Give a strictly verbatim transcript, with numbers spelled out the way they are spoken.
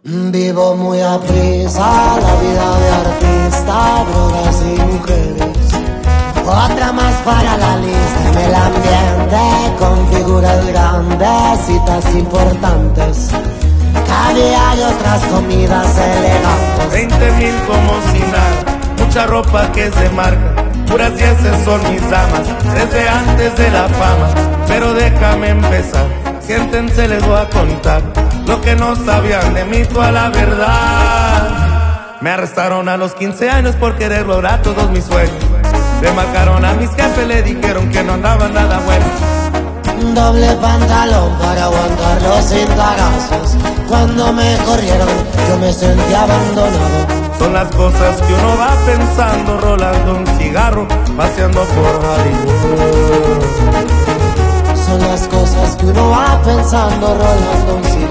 Vivo muy a prisa la vida de artista, drogas y mujeres. Otra más para la lista en el ambiente, con figuras grandes, citas importantes. Caviar y otras comidas elegantes. Veinte mil como si nada, mucha ropa que se marca. Puras dieces son mis damas, desde antes de la fama. Pero déjame empezar, siéntense, les voy a contar lo que no sabían de mí, toda la verdad. Me arrestaron a los quince años por querer lograr todos mis sueños. Le marcaron a mis jefes, le dijeron que no andaba nada bueno. Doble pantalón para aguantar los cintarazos. Cuando me corrieron yo me sentí abandonado. Son las cosas que uno va pensando, rolando un cigarro, paseando por Hollywood. Son las cosas que uno va pensando, rolando un cigarro.